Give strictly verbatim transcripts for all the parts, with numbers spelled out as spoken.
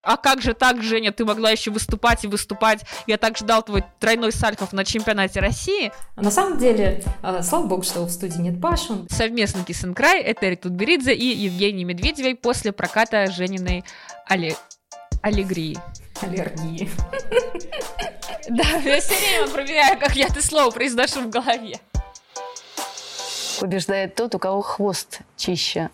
а как же так, Женя, ты могла еще выступать и выступать, я так ждал твой тройной сальхов на чемпионате России. На самом деле, слава богу, что в студии нет Паши. Совместно Kiss and Cry, это Эрик Тутберидзе и Евгений Медведевой после проката Жениной алле... аллегрии. Аллергии. Да, я все время проверяю, как я это слово произношу в голове. Побеждает тот, у кого хвост чище.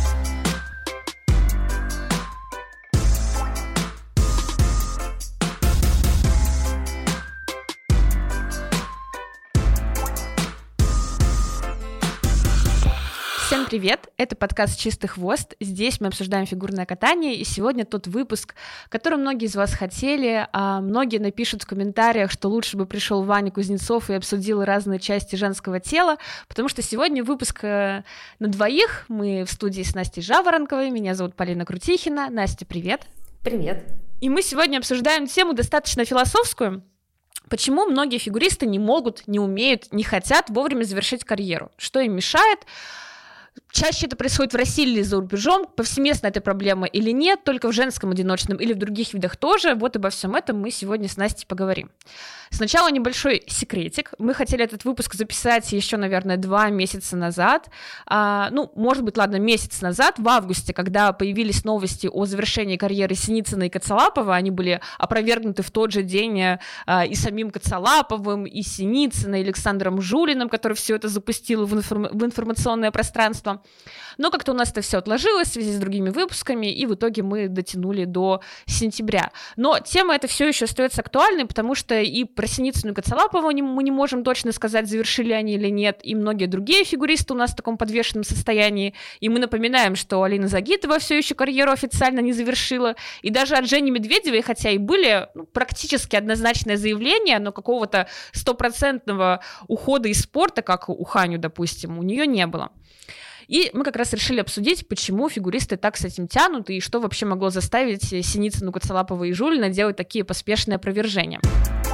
Всем привет! Это подкаст «Чистый хвост». Здесь мы обсуждаем фигурное катание, и сегодня тот выпуск, который многие из вас хотели, а многие напишут в комментариях, что лучше бы пришел Ваня Кузнецов и обсудил разные части женского тела, потому что сегодня выпуск на двоих. Мы в студии с Настей Жаворонковой, меня зовут Полина Крутихина. Настя, привет! Привет! И мы сегодня обсуждаем тему достаточно философскую. Почему многие фигуристы не могут, не умеют, не хотят вовремя завершить карьеру? Что им мешает? Чаще это происходит в России или за рубежом, повсеместно эта проблема или нет, только в женском одиночном или в других видах тоже. Вот обо всем этом мы сегодня с Настей поговорим. Сначала небольшой секретик. Мы хотели этот выпуск записать еще, наверное, два месяца назад. А, ну, может быть, ладно, месяц назад, в августе, когда появились новости о завершении карьеры Синицына и Коцалапова. Они были опровергнуты в тот же день а, и самим Коцалаповым, и Синицыным, и Александром Жулиным, который все это запустил в, информ... в информационное пространство. Но как-то у нас это все отложилось в связи с другими выпусками, и в итоге мы дотянули до сентября. Но тема эта все еще остается актуальной, потому что и про Синицыну и Коцалапова мы не можем точно сказать, завершили они или нет, и многие другие фигуристы у нас в таком подвешенном состоянии. И мы напоминаем, что Алина Загитова все еще карьеру официально не завершила, и даже от Жени Медведевой, хотя и были ну, практически однозначные заявления, но какого-то стопроцентного ухода из спорта, как у Ханю, допустим, у нее не было. И мы как раз решили обсудить, почему фигуристы так с этим тянут, и что вообще могло заставить Синицыну, Коцалапова и Жулина делать такие поспешные опровержения.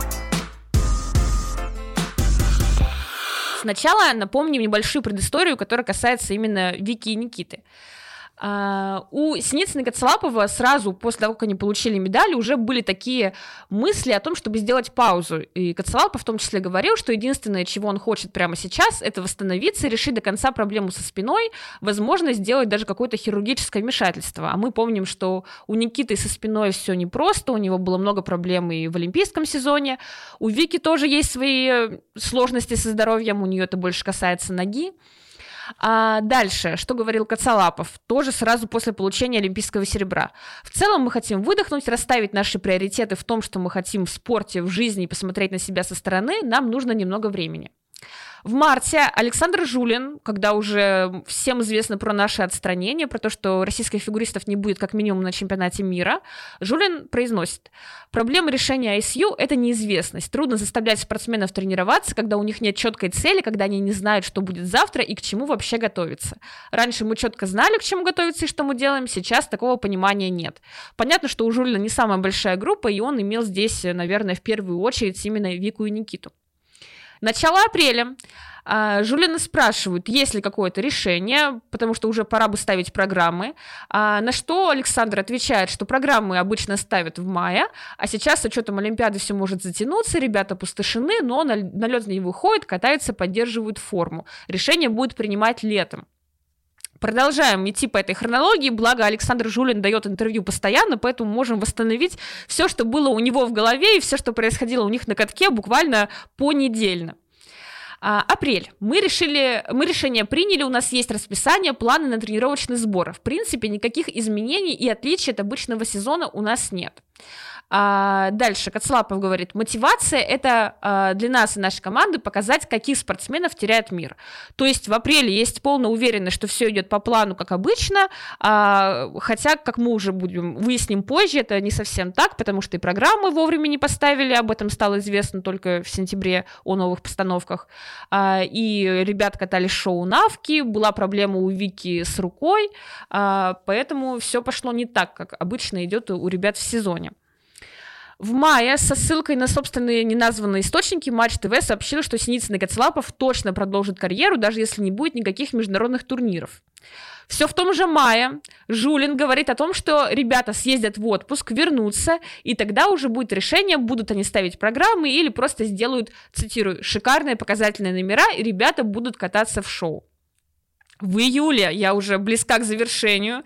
Сначала напомним небольшую предысторию, которая касается именно Вики и Никиты. Uh, у Синицына и Коцалапова сразу после того, как они получили медали, уже были такие мысли о том, чтобы сделать паузу. И Коцалапов в том числе говорил, что единственное, чего он хочет прямо сейчас, это восстановиться, решить до конца проблему со спиной, возможно, сделать даже какое-то хирургическое вмешательство. А мы помним, что у Никиты со спиной все непросто, у него было много проблем и в олимпийском сезоне. У Вики тоже есть свои сложности со здоровьем, у нее это больше касается ноги. А дальше, что говорил Коцалапов, тоже сразу после получения олимпийского серебра. В целом мы хотим выдохнуть, расставить наши приоритеты в том, что мы хотим в спорте, в жизни и посмотреть на себя со стороны, нам нужно немного времени. В марте Александр Жулин, когда уже всем известно про наше отстранение, про то, что российских фигуристов не будет как минимум на чемпионате мира, Жулин произносит: проблема решения ай эс ю – это неизвестность. Трудно заставлять спортсменов тренироваться, когда у них нет четкой цели, когда они не знают, что будет завтра и к чему вообще готовиться. Раньше мы четко знали, к чему готовиться и что мы делаем, сейчас такого понимания нет. Понятно, что у Жулина не самая большая группа, и он имел здесь, наверное, в первую очередь именно Вику и Никиту. Начало апреля. Жулина спрашивают, есть ли какое-то решение, потому что уже пора бы ставить программы, на что Александр отвечает, что программы обычно ставят в мае, а сейчас с учетом Олимпиады все может затянуться, ребята опустошены, но на лед не выходят, катаются, поддерживают форму. Решение будет принимать летом. Продолжаем идти по этой хронологии, благо Александр Жулин дает интервью постоянно, поэтому можем восстановить все, что было у него в голове и все, что происходило у них на катке буквально понедельно. А, апрель. Мы решили, мы решение приняли, у нас есть расписание, планы на тренировочный сбор. В принципе, никаких изменений и отличий от обычного сезона у нас нет. А, дальше Коцалапов говорит, мотивация – это а, для нас и нашей команды показать, каких спортсменов теряет мир. То есть в апреле есть полная уверенность, что все идет по плану, как обычно, а, хотя, как мы уже будем выясним позже, это не совсем так, потому что и программы вовремя не поставили, об этом стало известно только в сентябре о новых постановках, а, и ребят катали шоу «Навки», была проблема у Вики с рукой, а, поэтому все пошло не так, как обычно идет у ребят в сезоне. В мае со ссылкой на собственные неназванные источники Матч ТВ сообщил, что Синицын и Коцалапов точно продолжат карьеру, даже если не будет никаких международных турниров. Все в том же мае Жулин говорит о том, что ребята съездят в отпуск, вернутся, и тогда уже будет решение, будут они ставить программы или просто сделают, цитирую, шикарные показательные номера, и ребята будут кататься в шоу. В июле, я уже близка к завершению,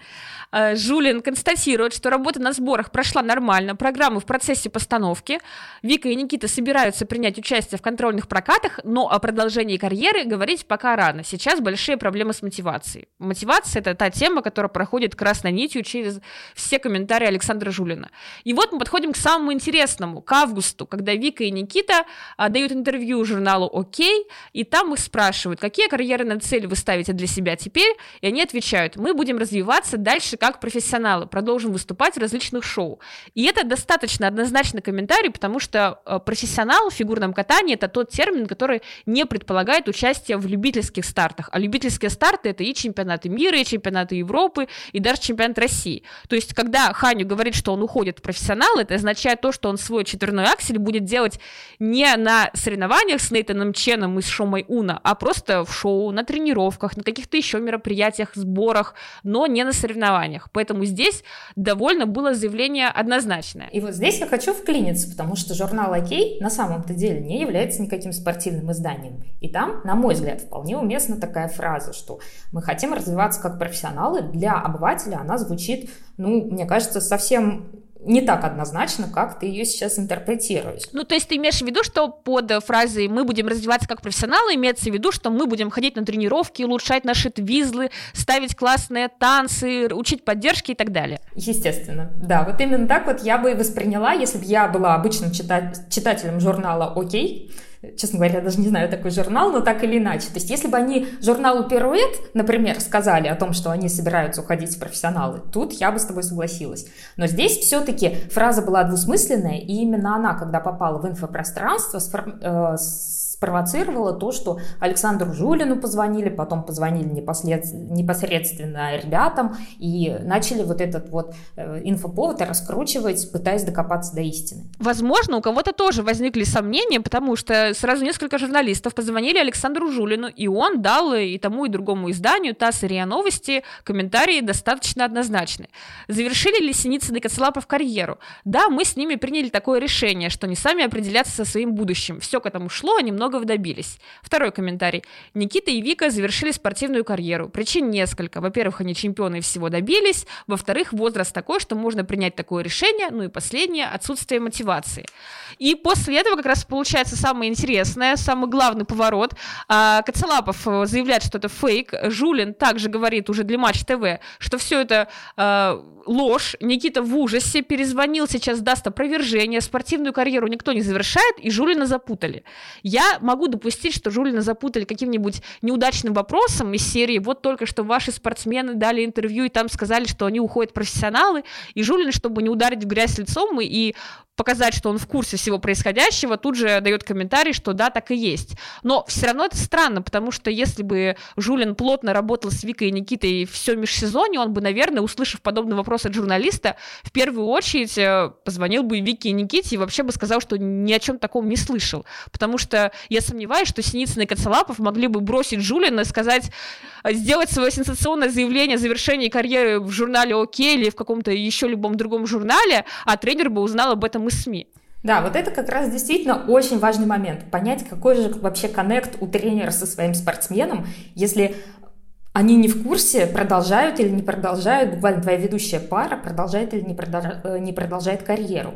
Жулин констатирует, что работа на сборах прошла нормально, программы в процессе постановки, Вика и Никита собираются принять участие в контрольных прокатах, но о продолжении карьеры говорить пока рано. Сейчас большие проблемы с мотивацией. Мотивация – это та тема, которая проходит красной нитью через все комментарии Александра Жулина. И вот мы подходим к самому интересному, к августу, когда Вика и Никита а, дают интервью журналу «Окей», и там их спрашивают, какие карьерные цели вы ставите для себя теперь, и они отвечают, мы будем развиваться дальше как профессионалы, продолжим выступать в различных шоу. И это достаточно однозначный комментарий, потому что э, профессионал в фигурном катании – это тот термин, который не предполагает участие в любительских стартах. А любительские старты – это и чемпионаты мира, и чемпионаты Европы, и даже чемпионат России. То есть, когда Ханю говорит, что он уходит в профессионал, это означает то, что он свой четверной аксель будет делать не на соревнованиях с Нейтаном Ченом и с Шомой Уна, а просто в шоу, на тренировках, на каких-то еще мероприятиях, сборах, но не на соревнованиях. Поэтому здесь довольно было заявление однозначное. И вот здесь я хочу вклиниться, потому что журнал «Окей» на самом-то деле не является никаким спортивным изданием. И там, на мой взгляд, вполне уместна такая фраза, что мы хотим развиваться как профессионалы. Для обывателя она звучит, ну, мне кажется, совсем не так однозначно, как ты ее сейчас интерпретируешь. Ну, то есть ты имеешь в виду, что под фразой «мы будем развиваться как профессионалы» имеется в виду, что мы будем ходить на тренировки, улучшать наши твизлы, ставить классные танцы, учить поддержки и так далее? Естественно, да. Вот именно так вот я бы и восприняла, если бы я была обычным чита- читателем журнала «Окей». Честно говоря, я даже не знаю такой журнал, но так или иначе. То есть если бы они журналу «Пируэт», например, сказали о том, что они собираются уходить в профессионалы, тут я бы с тобой согласилась. Но здесь все-таки фраза была двусмысленная, и именно она, когда попала в инфопространство, сформ... э, спровоцировала то, что Александру Жулину позвонили, потом позвонили непослед... непосредственно ребятам и начали вот этот вот э, инфоповод раскручивать, пытаясь докопаться до истины. Возможно, у кого-то тоже возникли сомнения, потому что сразу несколько журналистов позвонили Александру Жулину, и он дал и тому, и другому изданию, ТАСС и РИА Новости, комментарии достаточно однозначные. Завершили ли Синицын и Коцелапов карьеру? Да, мы с ними приняли такое решение, что они сами определятся со своим будущим. Все к этому шло, они много добились. Второй комментарий. Никита и Вика завершили спортивную карьеру. Причин несколько. Во-первых, они чемпионы и всего добились. Во-вторых, возраст такой, что можно принять такое решение. Ну и последнее, отсутствие мотивации. И после этого как раз получается самое интересное, самый главный поворот. Коцелапов заявляет, что это фейк. Жулин также говорит уже для Матч ТВ, что все это э, ложь. Никита в ужасе, перезвонил, сейчас даст опровержение. Спортивную карьеру никто не завершает, и Жулина запутали. Я могу допустить, что Жулина запутали каким-нибудь неудачным вопросом из серии «Вот только что ваши спортсмены дали интервью, и там сказали, что они уходят профессионалы», и Жулин, чтобы не ударить в грязь лицом и показать, что он в курсе всего происходящего, тут же дает комментарий, что да, так и есть. Но все равно это странно, потому что если бы Жулин плотно работал с Викой и Никитой все межсезонье, он бы, наверное, услышав подобный вопрос от журналиста, в первую очередь позвонил бы Вике и Никите и вообще бы сказал, что ни о чем таком не слышал. Потому что я сомневаюсь, что Синицын и Коцелапов могли бы бросить Жулина и сказать, сделать свое сенсационное заявление о завершении карьеры в журнале «Окей» или в каком-то еще любом другом журнале, а тренер бы узнал об этом из СМИ. Да, вот это как раз действительно очень важный момент. Понять, какой же вообще коннект у тренера со своим спортсменом, если они не в курсе, продолжают или не продолжают, буквально твоя ведущая пара продолжает или не продолжает, не продолжает карьеру.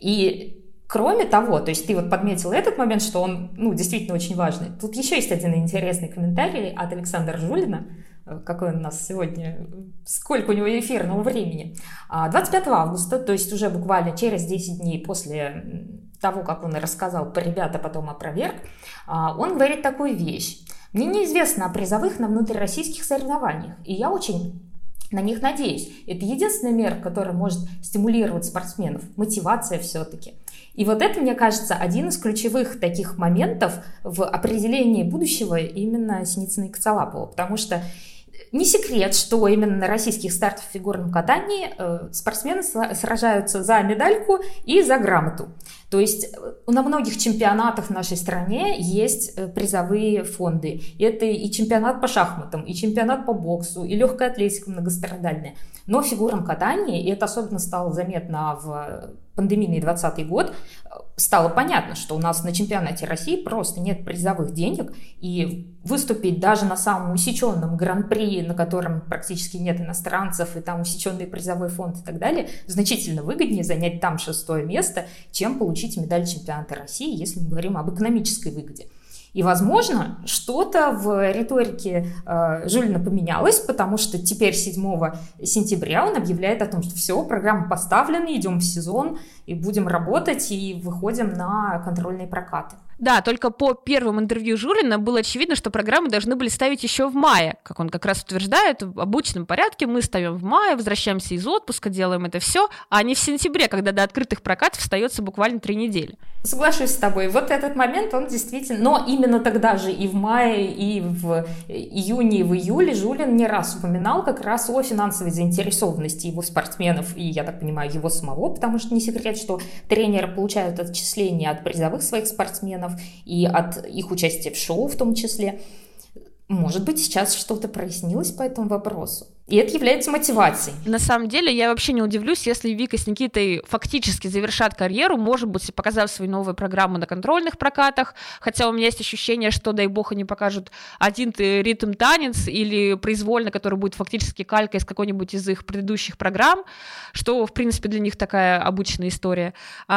И кроме того, то есть ты вот подметил этот момент, что он, ну, действительно очень важный. Тут еще есть один интересный комментарий от Александра Жулина. Какой он у нас сегодня, сколько у него эфирного времени. двадцать пятого августа, то есть уже буквально через десять дней после того, как он рассказал про ребят, а потом опроверг, он говорит такую вещь. Мне неизвестно о призовых на внутрироссийских соревнованиях, и я очень на них надеюсь. Это единственная мера, которая может стимулировать спортсменов, мотивация все-таки. И вот это, мне кажется, один из ключевых таких моментов в определении будущего именно Синицына и Коцелапова, потому что не секрет, что именно на российских стартах в фигурном катании э, спортсмены сражаются за медальку и за грамоту. То То есть на многих чемпионатах в нашей стране есть призовые фонды. Это и чемпионат по шахматам, и чемпионат по боксу, и легкая атлетика многострадальная. Но в фигурном катании, и это особенно стало заметно в пандемийный двадцатый год, стало понятно, что у нас на чемпионате России просто нет призовых денег, и выступить даже на самом усеченном гран-при, на котором практически нет иностранцев, и там усеченный призовой фонд и так далее, значительно выгоднее занять там шестое место, чем получить медаль чемпионата России, если мы говорим об экономической выгоде. И, возможно, что-то в риторике э, Жулина поменялось, потому что теперь седьмого сентября он объявляет о том, что все, программа поставлена, идем в сезон, и будем работать, и выходим на контрольные прокаты. Да, только по первым интервью Жулина было очевидно, что программы должны были ставить еще в мае, как он как раз утверждает, в обычном порядке мы ставим в мае, возвращаемся из отпуска, делаем это все, а не в сентябре, когда до открытых прокатов остается буквально три недели. Соглашусь с тобой, вот этот момент, он действительно, но именно тогда же и в мае, и в июне, и в июле Жулин не раз упоминал как раз о финансовой заинтересованности его спортсменов, и, я так понимаю, его самого, потому что не секрет, что тренеры получают отчисления от призовых своих спортсменов, и от их участия в шоу в том числе. Может быть, сейчас что-то прояснилось по этому вопросу. И это является мотивацией. На самом деле, я вообще не удивлюсь, если Вика с Никитой фактически завершат карьеру, может быть, показав свои новые программы на контрольных прокатах, хотя у меня есть ощущение, что, дай бог, они покажут один ритм-танец или произвольно, который будет фактически калькой из какой-нибудь из их предыдущих программ, что, в принципе, для них такая обычная история.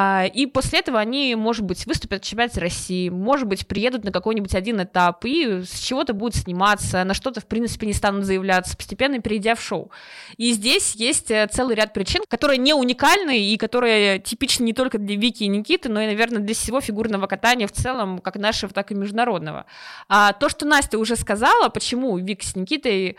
И после этого они, может быть, выступят в чемпионате России, может быть, приедут на какой-нибудь один этап и с чего-то будут сниматься, на что-то, в принципе, не станут заявляться, постепенно перейдя в шоу. И здесь есть целый ряд причин, которые не уникальны и которые типичны не только для Вики и Никиты, но и, наверное, для всего фигурного катания в целом, как нашего, так и международного. А то, что Настя уже сказала, почему Вика с Никитой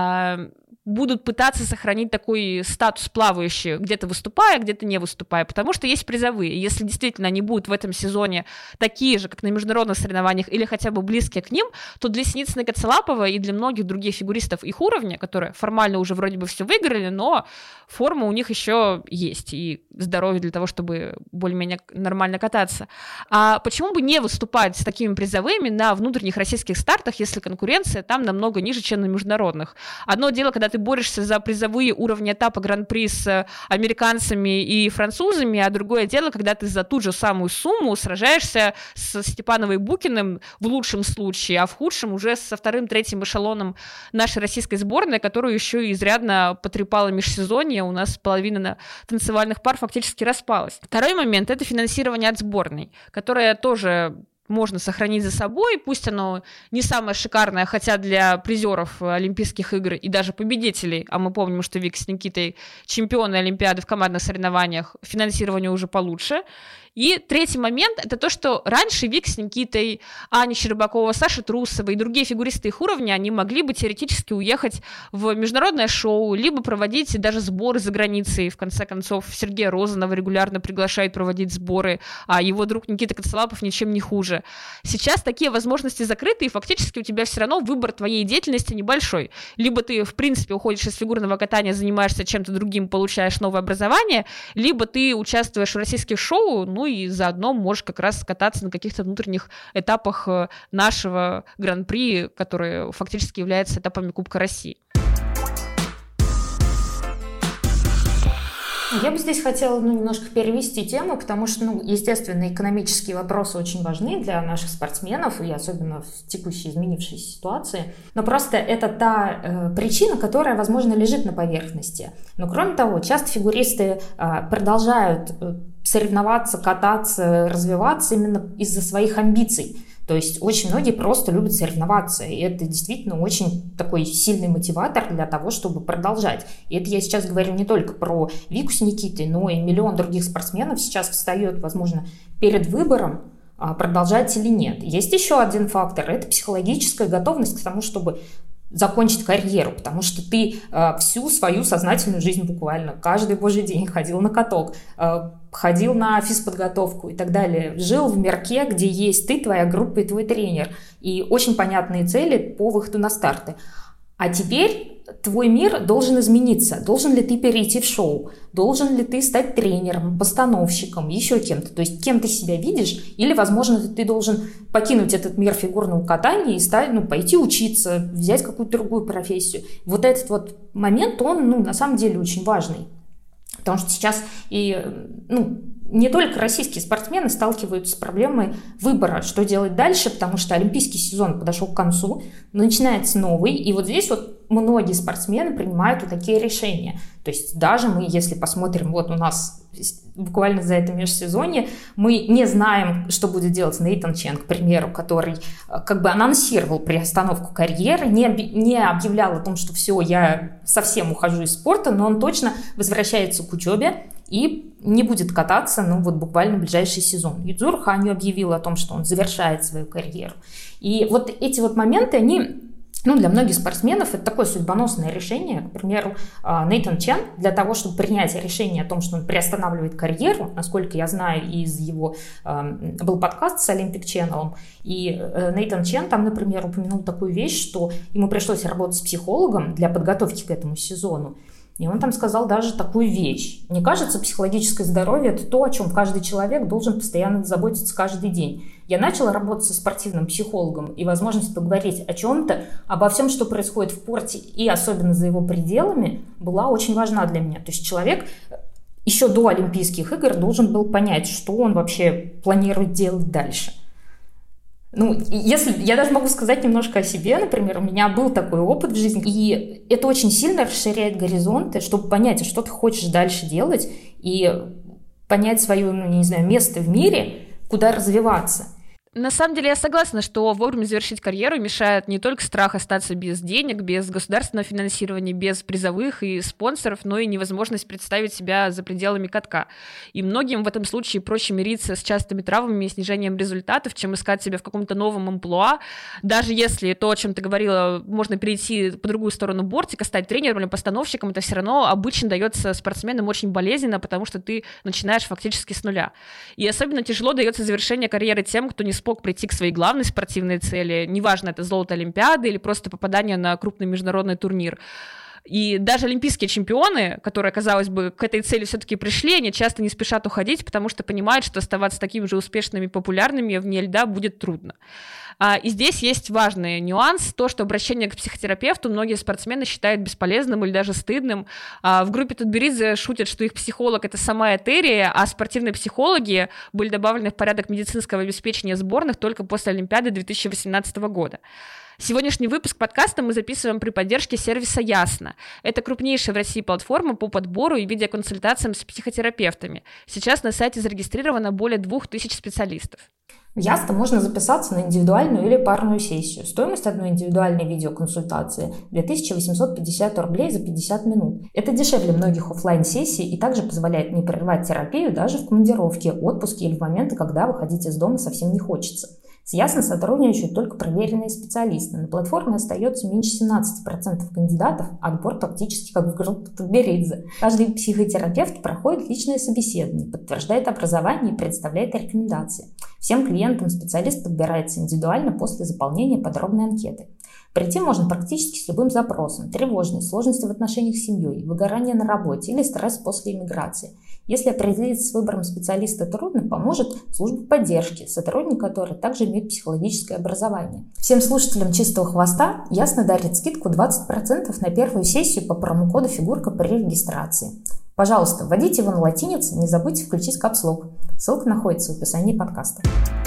а, будут пытаться сохранить такой статус плавающий, где-то выступая, где-то не выступая, потому что есть призовые. Если действительно они будут в этом сезоне такие же, как на международных соревнованиях, или хотя бы близкие к ним, то для Синицыной, Коцелапова и для многих других фигуристов их уровня, которые формально уже вроде бы все выиграли, но форма у них еще есть, и здоровье для того, чтобы более-менее нормально кататься. А почему бы не выступать с такими призовыми на внутренних российских стартах, если конкуренция там намного ниже, чем на международных? Одно дело, когда ты борешься за призовые уровни этапа гран-при с американцами и французами, а другое дело, когда ты за ту же самую сумму сражаешься с Степановой и Букиным в лучшем случае, а в худшем уже со вторым-третьим эшелоном нашей российской сборной, которую еще и изрядно потрепала межсезонье, у нас половина танцевальных пар фактически распалась. Второй момент – это финансирование от сборной, которое тоже можно сохранить за собой, пусть оно не самое шикарное, хотя для призеров Олимпийских игр и даже победителей, а мы помним, что Вика с Никитой чемпионы Олимпиады в командных соревнованиях, финансирование уже получше. И третий момент – это то, что раньше Вик с Никитой, Аня Щербакова, Саша Трусова и другие фигуристы их уровня, они могли бы теоретически уехать в международное шоу, либо проводить даже сборы за границей. В конце концов, Сергея Розанова регулярно приглашают проводить сборы, а его друг Никита Коцелапов ничем не хуже. Сейчас такие возможности закрыты, и фактически у тебя все равно выбор твоей деятельности небольшой. Либо ты, в принципе, уходишь из фигурного катания, занимаешься чем-то другим, получаешь новое образование, либо ты участвуешь в российских шоу, ну и заодно можешь как раз кататься на каких-то внутренних этапах нашего гран-при, которые фактически являются этапами Кубка России. Я бы здесь хотела ну, немножко перевести тему, потому что, ну, естественно, экономические вопросы очень важны для наших спортсменов, и особенно в текущей изменившейся ситуации. Но просто это та э, причина, которая, возможно, лежит на поверхности. Но, кроме того, часто фигуристы э, продолжают э, соревноваться, кататься, развиваться именно из-за своих амбиций. То есть очень многие просто любят соревноваться, и это действительно очень такой сильный мотиватор для того, чтобы продолжать. И это я сейчас говорю не только про Вику с Никитой, но и миллион других спортсменов сейчас встает, возможно, перед выбором, продолжать или нет. Есть еще один фактор – это психологическая готовность к тому, чтобы закончить карьеру, потому что ты э, всю свою сознательную жизнь буквально каждый божий день ходил на каток, э, ходил на физподготовку и так далее, жил в мирке, где есть ты, твоя группа и твой тренер, и очень понятные цели по выходу на старты. А теперь твой мир должен измениться. Должен ли ты перейти в шоу? Должен ли ты стать тренером, постановщиком, еще кем-то? То есть кем ты себя видишь? Или, возможно, ты должен покинуть этот мир фигурного катания и стать, ну, пойти учиться, взять какую-то другую профессию. Вот этот вот момент, он, ну, на самом деле очень важный. Потому что сейчас и, ну, не только российские спортсмены сталкиваются с проблемой выбора, что делать дальше, потому что олимпийский сезон подошел к концу, начинается новый, и вот здесь вот многие спортсмены принимают вот такие решения. То есть даже мы, если посмотрим, вот у нас буквально за это межсезонье, мы не знаем, что будет делать Нейтан Чен, к примеру, который как бы анонсировал приостановку карьеры, не, не объявлял о том, что все, я совсем ухожу из спорта, но он точно возвращается к учебе и не будет кататься, ну, вот буквально в ближайший сезон. Юдзуро Ханью объявил о том, что он завершает свою карьеру. И вот эти вот моменты, они, ну, для многих спортсменов это такое судьбоносное решение. К примеру, Нейтан Чен, для того, чтобы принять решение о том, что он приостанавливает карьеру, насколько я знаю, из его был подкаст с Olympic Channel, и Нейтан Чен там, например, упомянул такую вещь, что ему пришлось работать с психологом для подготовки к этому сезону. И он там сказал даже такую вещь. Мне кажется, психологическое здоровье – это то, о чем каждый человек должен постоянно заботиться каждый день. Я начала работать со спортивным психологом, и возможность поговорить о чем-то, обо всем, что происходит в спорте, и особенно за его пределами, была очень важна для меня. То есть человек еще до Олимпийских игр должен был понять, что он вообще планирует делать дальше. Ну, если я даже могу сказать немножко о себе, например, у меня был такой опыт в жизни, и это очень сильно расширяет горизонты, чтобы понять, что ты хочешь дальше делать, и понять свое, ну, не знаю, место в мире, куда развиваться. На самом деле я согласна, что вовремя завершить карьеру мешает не только страх остаться без денег, без государственного финансирования, без призовых и спонсоров, но и невозможность представить себя за пределами катка. И многим в этом случае проще мириться с частыми травмами и снижением результатов, чем искать себя в каком-то новом амплуа. Даже если то, о чем ты говорила, можно перейти по другую сторону бортика, стать тренером или постановщиком, это все равно обычно дается спортсменам очень болезненно, потому что ты начинаешь фактически с нуля. И особенно тяжело дается завершение карьеры тем, кто не смог прийти к своей главной спортивной цели, неважно, это золото Олимпиады или просто попадание на крупный международный турнир. И даже олимпийские чемпионы, которые, казалось бы, к этой цели все-таки пришли, они часто не спешат уходить, потому что понимают, что оставаться такими же успешными и популярными вне льда будет трудно. И здесь есть важный нюанс, то, что обращение к психотерапевту многие спортсмены считают бесполезным или даже стыдным. В группе Тутберидзе шутят, что их психолог — это сама Этерия, а спортивные психологи были добавлены в порядок медицинского обеспечения сборных только после Олимпиады две тысячи восемнадцатого года. Сегодняшний выпуск подкаста мы записываем при поддержке сервиса Ясно. Это крупнейшая в России платформа по подбору и видеоконсультациям с психотерапевтами. Сейчас на сайте зарегистрировано более двух тысяч специалистов. В Ясно можно записаться на индивидуальную или парную сессию. Стоимость одной индивидуальной видеоконсультации – две тысячи восемьсот пятьдесят рублей за пятьдесят минут. Это дешевле многих офлайн-сессий и также позволяет не прерывать терапию даже в командировке, отпуске или в моменты, когда выходить из дома совсем не хочется. С Ясно сотрудничают только проверенные специалисты. На платформе остается меньше семнадцать процентов кандидатов, а отбор практически как в группе Тутберидзе. Каждый психотерапевт проходит личное собеседование, подтверждает образование и представляет рекомендации. Всем клиентам специалист подбирается индивидуально после заполнения подробной анкеты. Прийти можно практически с любым запросом: тревожность, сложности в отношениях с семьей, выгорание на работе или стресс после иммиграции. Если определиться с выбором специалиста трудно, поможет служба поддержки, сотрудник которой также имеет психологическое образование. Всем слушателям «Чистого хвоста» Ясно дарит скидку двадцать процентов на первую сессию по промокоду «Фигурка» при регистрации. Пожалуйста, вводите его на латинице, не забудьте включить капслок. Ссылка находится в описании подкаста.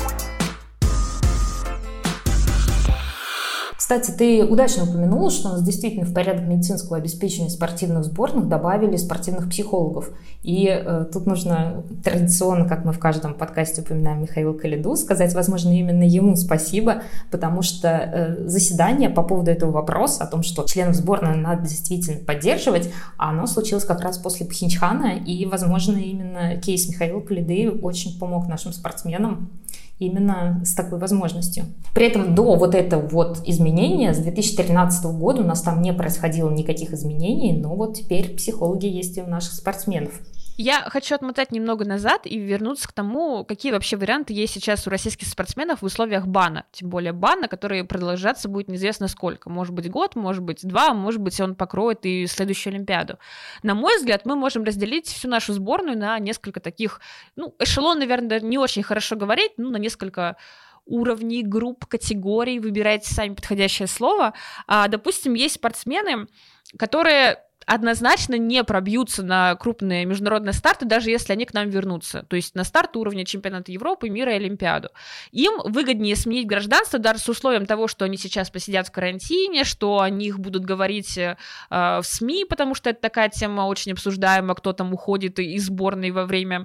Кстати, ты удачно упомянула, что у нас действительно в порядок медицинского обеспечения спортивных сборных добавили спортивных психологов. И э, тут нужно традиционно, как мы в каждом подкасте упоминаем Михаила Калиду, сказать, возможно, именно ему спасибо, потому что э, заседание по поводу этого вопроса, о том, что членов сборной надо действительно поддерживать, оно случилось как раз после Пхенчхана, и, возможно, именно кейс Михаила Калиды очень помог нашим спортсменам именно с такой возможностью. При этом до вот этого вот изменения с две тысячи тринадцатого года у нас там не происходило никаких изменений, но вот теперь психологи есть и у наших спортсменов. Я хочу отмотать немного назад и вернуться к тому, какие вообще варианты есть сейчас у российских спортсменов в условиях бана. Тем более бана, который продолжаться будет неизвестно сколько. Может быть год, может быть два, может быть он покроет и следующую Олимпиаду. На мой взгляд, мы можем разделить всю нашу сборную на несколько таких, ну, эшелон, наверное, не очень хорошо говорить, ну, на несколько уровней, групп, категорий, выбирайте сами подходящее слово. А, допустим, есть спортсмены, которые однозначно не пробьются на крупные международные старты, даже если они к нам вернутся. То есть на старт уровня чемпионата Европы, мира и Олимпиаду. Им выгоднее сменить гражданство даже с условием того, что они сейчас посидят в карантине, что о них будут говорить э, в СМИ, потому что это такая тема очень обсуждаемая, кто там уходит из сборной во время,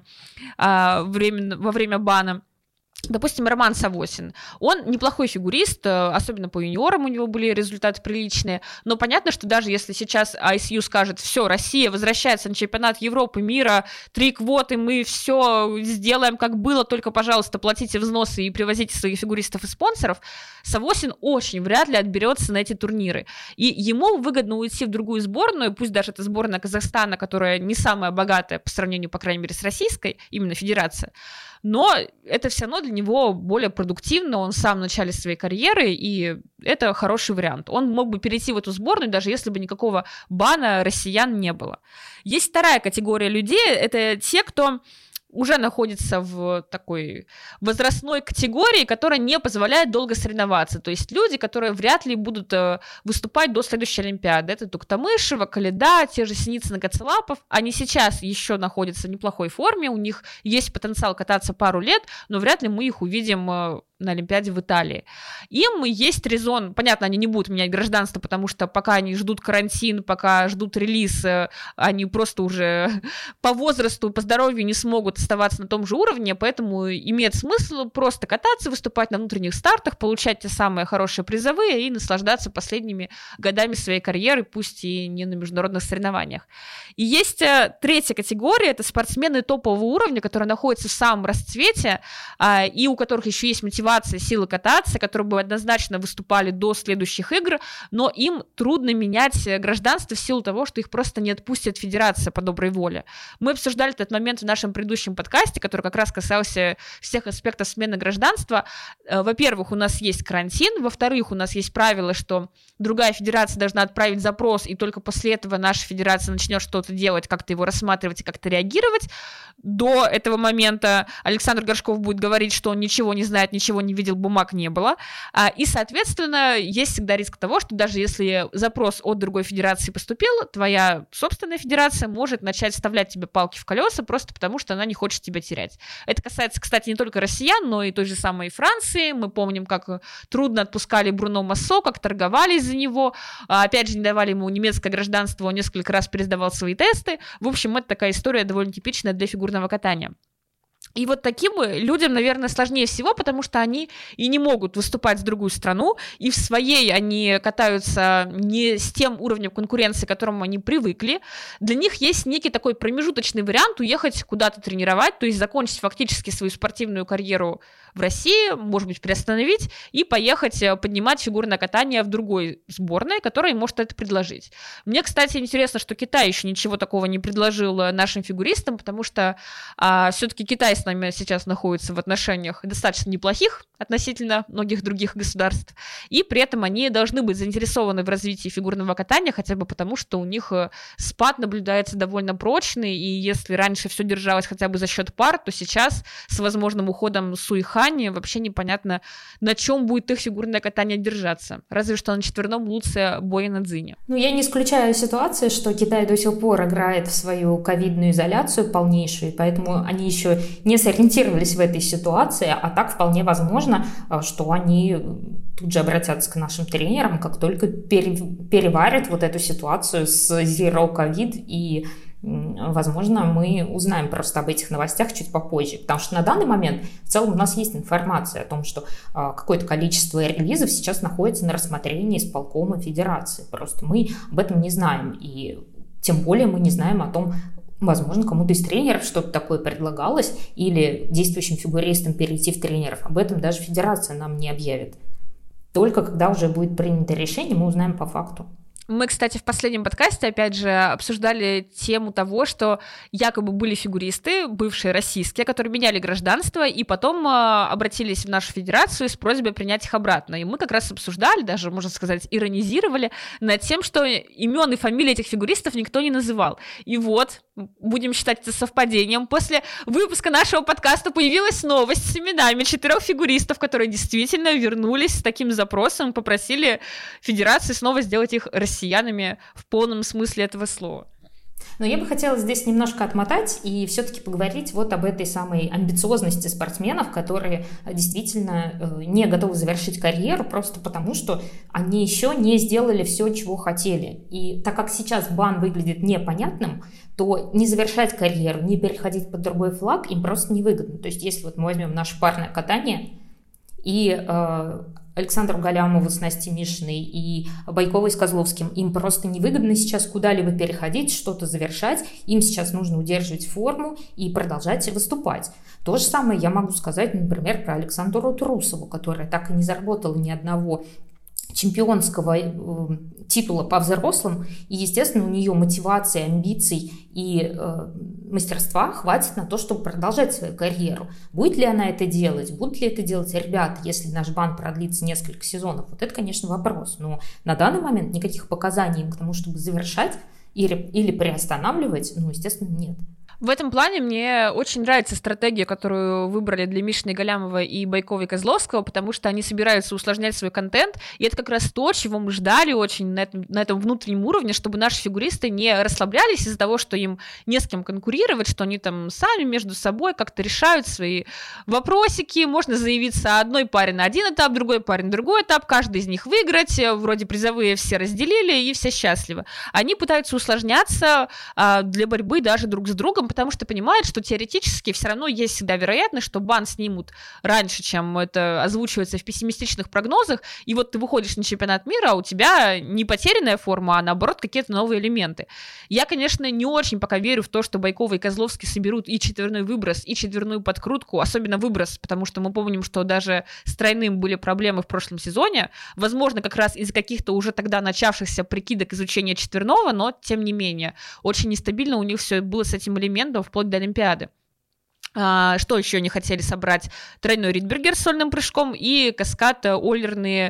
э, время, во время бана. Допустим, Роман Савосин, он неплохой фигурист, особенно по юниорам у него были результаты приличные, но понятно, что даже если сейчас ай эс ю скажет, все, Россия возвращается на чемпионат Европы, мира, три квоты, мы все сделаем как было, только, пожалуйста, платите взносы и привозите своих фигуристов и спонсоров, Савосин очень вряд ли отберется на эти турниры. И ему выгодно уйти в другую сборную, пусть даже это сборная Казахстана, которая не самая богатая по сравнению, по крайней мере, с российской, именно федерация, но это все равно для него более продуктивно, он сам в начале своей карьеры, и это хороший вариант. Он мог бы перейти в эту сборную, даже если бы никакого бана россиян не было. Есть вторая категория людей, это те, кто уже находится в такой возрастной категории, которая не позволяет долго соревноваться. То есть люди, которые вряд ли будут выступать до следующей Олимпиады. Это Туктамышева, Коляда, те же Синицын и Коцелапов. Они сейчас еще находятся в неплохой форме, у них есть потенциал кататься пару лет, но вряд ли мы их увидим на Олимпиаде в Италии. Им есть резон, понятно, они не будут менять гражданство, потому что пока они ждут карантин, пока ждут релиз, они просто уже по возрасту, по здоровью не смогут оставаться на том же уровне, поэтому имеет смысл просто кататься, выступать на внутренних стартах, получать те самые хорошие призовые и наслаждаться последними годами своей карьеры, пусть и не на международных соревнованиях. И есть третья категория, это спортсмены топового уровня, которые находятся в самом расцвете, и у которых еще есть мотивация, силы кататься, которые бы однозначно выступали до следующих игр, но им трудно менять гражданство в силу того, что их просто не отпустит федерация по доброй воле. Мы обсуждали этот момент в нашем предыдущем подкасте, который как раз касался всех аспектов смены гражданства. Во-первых, у нас есть карантин, во-вторых, у нас есть правило, что другая федерация должна отправить запрос, и только после этого наша федерация начнет что-то делать, как-то его рассматривать и как-то реагировать. До этого момента Александр Горшков будет говорить, что он ничего не знает, ничего не видел, бумаг не было. И, соответственно, есть всегда риск того, что даже если запрос от другой федерации поступил, твоя собственная федерация может начать вставлять тебе палки в колеса просто потому, что она не хочет тебя терять. Это касается, кстати, не только россиян, но и той же самой Франции. Мы помним, как трудно отпускали Бруно Массо, как торговались за него. Опять же, не давали ему немецкое гражданство, он несколько раз пересдавал свои тесты. В общем, это такая история довольно типичная для фигурного катания. И вот таким людям, наверное, сложнее всего, потому что они и не могут выступать в другую страну, и в своей они катаются не с тем уровнем конкуренции, к которому они привыкли. Для них есть некий такой промежуточный вариант уехать куда-то тренировать, то есть закончить фактически свою спортивную карьеру в России, может быть, приостановить, и поехать поднимать фигурное катание в другой сборной, которая может это предложить. Мне, кстати, интересно, что Китай еще ничего такого не предложил нашим фигуристам, потому что а, все-таки Китай с нами сейчас находится в отношениях достаточно неплохих относительно многих других государств, и при этом они должны быть заинтересованы в развитии фигурного катания, хотя бы потому, что у них спад наблюдается довольно прочный, и если раньше все держалось хотя бы за счет пар, то сейчас с возможным уходом Суйхань вообще непонятно, на чем будет их фигурное катание держаться. Разве что на четверном Луция Боянадзине. Ну, я не исключаю ситуации, что Китай до сих пор играет в свою ковидную изоляцию полнейшую, поэтому они еще не сориентировались в этой ситуации, а так вполне возможно, что они тут же обратятся к нашим тренерам, как только переварят вот эту ситуацию с Zero COVID, и возможно, мы узнаем просто об этих новостях чуть попозже, потому что на данный момент в целом у нас есть информация о том, что а, какое-то количество релизов сейчас находится на рассмотрении исполкома федерации. Просто мы об этом не знаем, и тем более мы не знаем о том, возможно, кому-то из тренеров что-то такое предлагалось, или действующим фигуристам перейти в тренеров. Об этом даже федерация нам не объявит. Только когда уже будет принято решение, мы узнаем по факту. Мы, кстати, в последнем подкасте, опять же, обсуждали тему того, что якобы были фигуристы, бывшие российские, которые меняли гражданство, и потом э, обратились в нашу федерацию с просьбой принять их обратно. И мы как раз обсуждали, даже, можно сказать, иронизировали над тем, что имен и фамилии этих фигуристов никто не называл. И вот, будем считать это совпадением, после выпуска нашего подкаста появилась новость с именами четырех фигуристов, которые действительно вернулись с таким запросом, попросили федерации снова сделать их россиянами. россиянами в полном смысле этого слова. Но я бы хотела здесь немножко отмотать и все-таки поговорить вот об этой самой амбициозности спортсменов, которые действительно не готовы завершить карьеру просто потому, что они еще не сделали все, чего хотели. И так как сейчас бан выглядит непонятным, то не завершать карьеру, не переходить под другой флаг им просто невыгодно. То есть если вот мы возьмем наше парное катание и э, Александру Галямову с Настей Мишиной и Байковой с Козловским, им просто невыгодно сейчас куда-либо переходить, что-то завершать, им сейчас нужно удерживать форму и продолжать выступать. То же самое я могу сказать, например, про Александру Трусову, которая так и не заработала ни одного чемпионского э, титула по взрослым, и, естественно, у нее мотивации, амбиций и э, мастерства хватит на то, чтобы продолжать свою карьеру. Будет ли она это делать? Будут ли это делать ребята, если наш бан продлится несколько сезонов? Вот это, конечно, вопрос. Но на данный момент никаких показаний им к тому, чтобы завершать или, или приостанавливать, ну, естественно, нет. В этом плане мне очень нравится стратегия, которую выбрали для Мишиной Галямовой и Байковой и Козловского, потому что они собираются усложнять свой контент, и это как раз то, чего мы ждали очень на этом, на этом внутреннем уровне, чтобы наши фигуристы не расслаблялись из-за того, что им не с кем конкурировать, что они там сами между собой как-то решают свои вопросики, можно заявиться одной паре на один этап, другой паре на другой этап, каждый из них выиграть, вроде призовые все разделили, и все счастливы. Они пытаются усложняться а, для борьбы даже друг с другом, потому что понимают, что теоретически все равно есть всегда вероятность, что бан снимут раньше, чем это озвучивается в пессимистичных прогнозах, и вот ты выходишь на чемпионат мира, а у тебя не потерянная форма, а наоборот какие-то новые элементы. Я, конечно, не очень пока верю в то, что Байкова и Козловский соберут и четверной выброс, и четверную подкрутку, особенно выброс, потому что мы помним, что даже с тройным были проблемы в прошлом сезоне, возможно, как раз из-за каких-то уже тогда начавшихся прикидок изучения четверного, но тем не менее, очень нестабильно у них все было с этим элементом, вплоть до Олимпиады. А, что еще не хотели собрать? Тройной Ридбергер с сольным прыжком и каскад Оллерные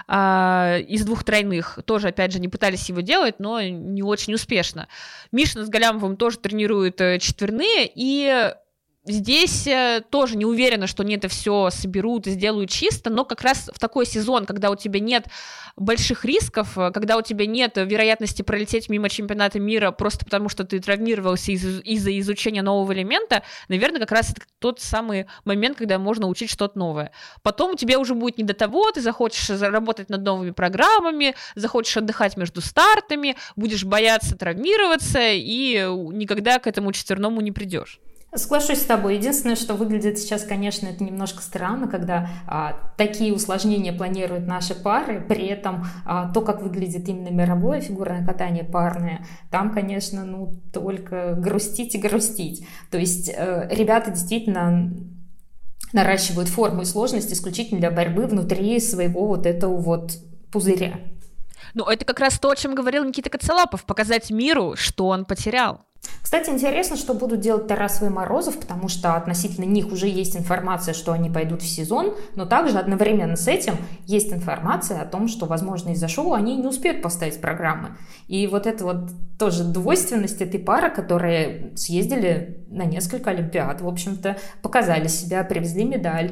а, из двух тройных. Тоже, опять же, не пытались его делать, но не очень успешно. Мишина с Галямовым тоже тренируют четверные, и здесь тоже не уверена, что они это все соберут и сделают чисто, но как раз в такой сезон, когда у тебя нет больших рисков, когда у тебя нет вероятности пролететь мимо чемпионата мира просто потому, что ты травмировался из- из-за изучения нового элемента, наверное, как раз это тот самый момент, когда можно учить что-то новое. Потом у тебя уже будет не до того, ты захочешь работать над новыми программами, захочешь отдыхать между стартами, будешь бояться травмироваться и никогда к этому четверному не придешь. Соглашусь с тобой. Единственное, что выглядит сейчас, конечно, это немножко странно, когда а, такие усложнения планируют наши пары, при этом а, то, как выглядит именно мировое фигурное катание парное, там, конечно, ну, только грустить и грустить. То есть э, ребята действительно наращивают форму и сложность исключительно для борьбы внутри своего вот этого вот пузыря. Ну, это как раз то, о чем говорил Никита Коцелапов, показать миру, что он потерял. Кстати, интересно, что будут делать Тарасов и Морозов, потому что относительно них уже есть информация, что они пойдут в сезон, но также одновременно с этим есть информация о том, что, возможно, из-за шоу они не успеют поставить программы. И вот это вот тоже двойственность этой пары, которые съездили на несколько олимпиад, в общем-то, показали себя, привезли медаль,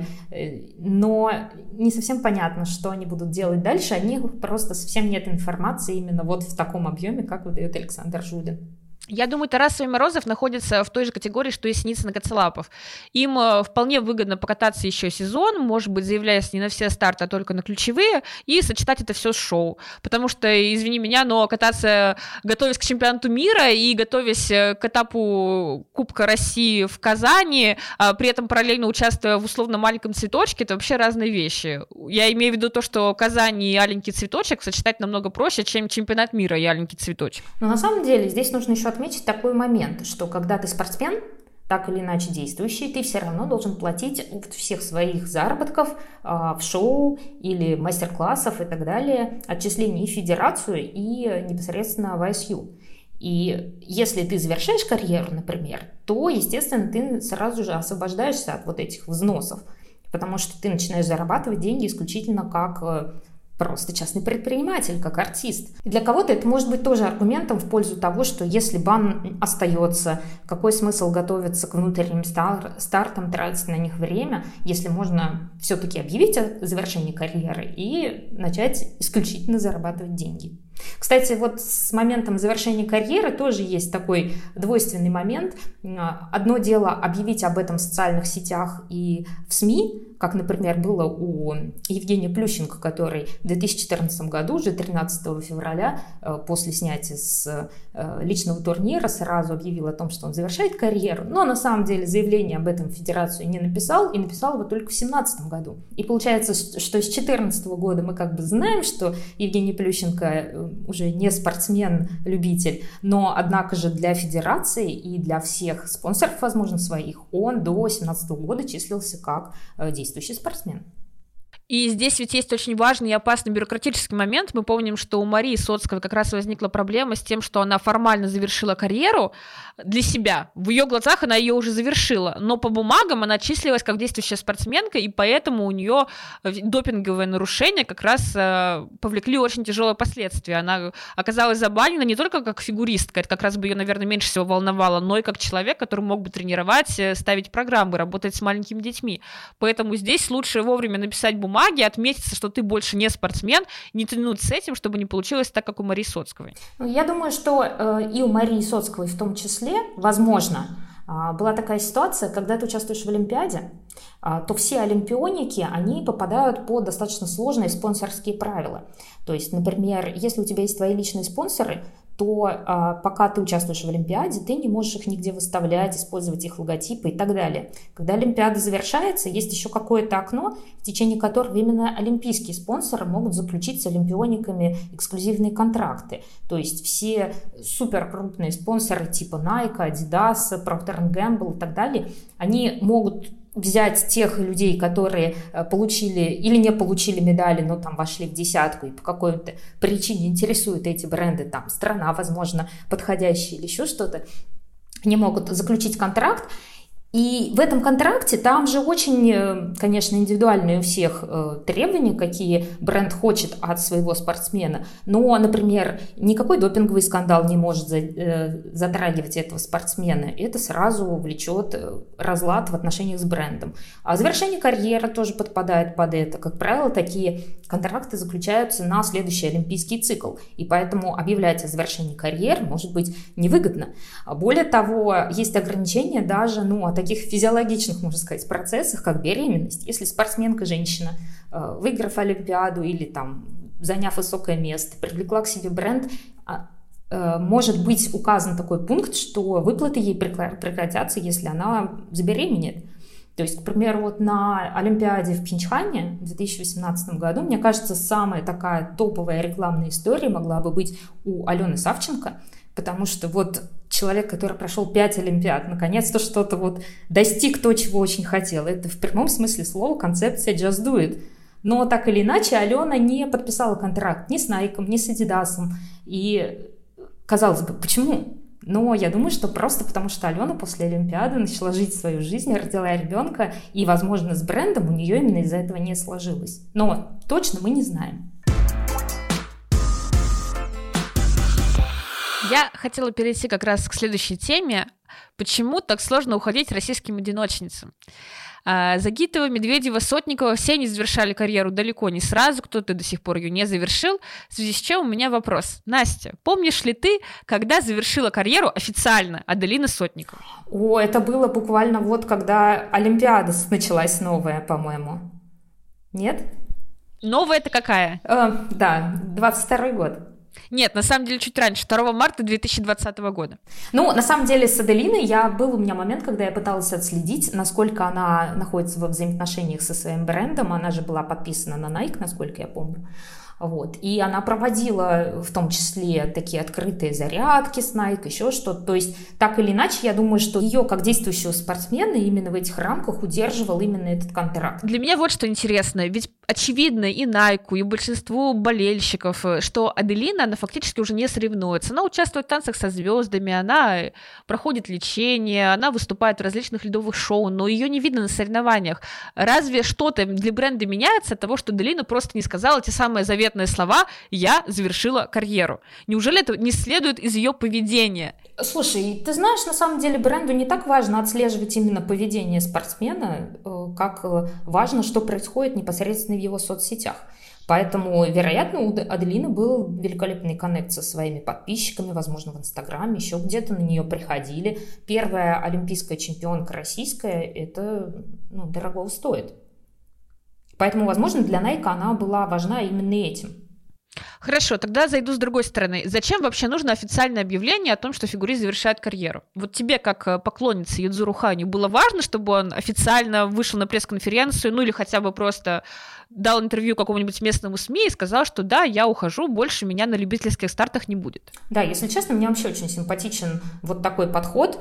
но не совсем понятно, что они будут делать дальше, о них просто совсем нет информации именно вот в таком объеме, как выдает Александр Жулин. Я думаю, Тарасов и Морозов находятся в той же категории, что и Синицын и Коцелапов. Им вполне выгодно покататься еще сезон, может быть, заявляясь не на все старты, а только на ключевые, и сочетать это все с шоу. Потому что, извини меня, но кататься, готовясь к чемпионату мира и готовясь к этапу Кубка России в Казани, а при этом параллельно участвуя в условно маленьком цветочке, это вообще разные вещи. Я имею в виду то, что Казань и аленький цветочек сочетать намного проще, чем чемпионат мира и аленький цветочек. Но на самом деле здесь нужно еще отметить такой момент, что когда ты спортсмен, так или иначе действующий, ты все равно должен платить от всех своих заработков а, в шоу или мастер-классов и так далее отчисления и в федерацию, и непосредственно в ай эс ю. И если ты завершаешь карьеру, например, то, естественно, ты сразу же освобождаешься от вот этих взносов, потому что ты начинаешь зарабатывать деньги исключительно как просто частный предприниматель, как артист. И для кого-то это может быть тоже аргументом в пользу того, что если бан остается, какой смысл готовиться к внутренним стар- стартам, тратить на них время, если можно все-таки объявить о завершении карьеры и начать исключительно зарабатывать деньги. Кстати, вот с моментом завершения карьеры тоже есть такой двойственный момент. Одно дело объявить об этом в социальных сетях и в СМИ, как, например, было у Евгения Плющенко, который в две тысячи четырнадцатом году, уже тринадцатого февраля, после снятия с личного турнира, сразу объявил о том, что он завершает карьеру. Но на самом деле заявление об этом в Федерацию не написал, и написал его только в две тысячи семнадцатом году. И получается, что с две тысячи четырнадцатого года мы как бы знаем, что Евгений Плющенко уже не спортсмен-любитель, но, однако же, для Федерации и для всех спонсоров, возможно, своих, он до две тысячи семнадцатого года числился как действующий спортсмен. И здесь ведь есть очень важный и опасный бюрократический момент. Мы помним, что у Марии Соцковой как раз возникла проблема с тем, что она формально завершила карьеру для себя. В ее глазах она ее уже завершила, но по бумагам она числилась как действующая спортсменка, и поэтому у нее допинговые нарушения как раз повлекли очень тяжелые последствия. Она оказалась забанена не только как фигуристка, это как раз бы ее, наверное, меньше всего волновало, но и как человек, который мог бы тренировать, ставить программы, работать с маленькими детьми. Поэтому здесь лучше вовремя написать бумагу, отметиться, что ты больше не спортсмен, не тянуть с этим, чтобы не получилось так, как у Марии Соцковой. Я думаю, что э, и у Марии Соцковой в том числе, возможно, э, была такая ситуация, когда ты участвуешь в Олимпиаде, э, то все олимпионики, они попадают под достаточно сложные спонсорские правила. То есть, например, если у тебя есть твои личные спонсоры, то а, пока ты участвуешь в Олимпиаде, ты не можешь их нигде выставлять, использовать их логотипы и так далее. Когда Олимпиада завершается, есть еще какое-то окно, в течение которого именно олимпийские спонсоры могут заключить с олимпиониками эксклюзивные контракты. То есть все суперкрупные спонсоры типа Nike, Adidas, Procter энд Gamble и так далее, они могут взять тех людей, которые получили или не получили медали, но там вошли в десятку и по какой-то причине интересуют эти бренды, там страна, возможно, подходящая или еще что-то, они могут заключить контракт. И в этом контракте там же очень, конечно, индивидуальные у всех требования, какие бренд хочет от своего спортсмена. Но, например, никакой допинговый скандал не может затрагивать этого спортсмена. Это сразу влечет разлад в отношениях с брендом. А завершение карьеры тоже подпадает под это. Как правило, такие контракты заключаются на следующий олимпийский цикл. И поэтому объявлять о завершении карьеры может быть невыгодно. Более того, есть ограничения даже ну, от таких физиологичных, можно сказать, процессах, как беременность. Если спортсменка-женщина, выиграв Олимпиаду или там, заняв высокое место, привлекла к себе бренд, может быть указан такой пункт, что выплаты ей прекратятся, если она забеременеет. То есть, к примеру, вот на Олимпиаде в Пхенчхане в две тысячи восемнадцатом году, мне кажется, самая такая топовая рекламная история могла бы быть у Алены Савченко, потому что вот человек, который прошел пять Олимпиад, наконец-то что-то вот достиг то, чего очень хотел. Это в прямом смысле слова концепция «just do it». Но так или иначе Алена не подписала контракт ни с Nike, ни с Adidas. И, казалось бы, почему? Но я думаю, что просто потому, что Алена после Олимпиады начала жить свою жизнь, родила ребенка, и, возможно, с брендом у нее именно из-за этого не сложилось. Но точно мы не знаем. Я хотела перейти как раз к следующей теме. Почему так сложно уходить российским одиночницам? Загитова, Медведева, Сотникова, все они завершали карьеру далеко не сразу, кто-то до сих пор ее не завершил, в связи с чем у меня вопрос. Настя, помнишь ли ты, когда завершила карьеру официально Аделина Сотникова? О, это было буквально вот когда Олимпиада началась новая, по-моему. Нет? Новая это какая? Э, да, двадцать второй год. Нет, на самом деле чуть раньше, второго марта две тысячи двадцатого года. Ну, на самом деле с Аделиной я, был у меня момент, когда я пыталась отследить, насколько она находится во взаимоотношениях со своим брендом. Она же была подписана на Nike, насколько я помню. Вот. И она проводила в том числе такие открытые зарядки с Nike, еще что-то. То есть так или иначе, я думаю, что ее как действующего спортсмена именно в этих рамках удерживал именно этот контракт. Для меня вот что интересно, ведь очевидно и Nike, и большинству болельщиков, что Аделина, она фактически уже не соревнуется. Она участвует в танцах со звездами, она проходит лечение, она выступает в различных ледовых шоу, но ее не видно на соревнованиях. Разве что-то для бренда меняется от того, что Аделина просто не сказала те самые заветные слова «я завершила карьеру»? Неужели это не следует из ее поведения? Слушай, ты знаешь, на самом деле бренду не так важно отслеживать именно поведение спортсмена, как важно, что происходит непосредственно в его соцсетях. Поэтому, вероятно, у Аделины был великолепный коннект со своими подписчиками, возможно, в Инстаграме, еще где-то на нее приходили. Первая олимпийская чемпионка российская, это ну, дорого стоит. Поэтому, возможно, для Nike она была важна именно этим. Хорошо, тогда зайду с другой стороны. Зачем вообще нужно официальное объявление о том, что фигурист завершает карьеру? Вот тебе, как поклоннице Юдзуру Ханю, было важно, чтобы он официально вышел на пресс-конференцию, ну или хотя бы просто дал интервью какому-нибудь местному СМИ и сказал, что да, я ухожу, больше меня на любительских стартах не будет? Да, если честно, мне вообще очень симпатичен вот такой подход,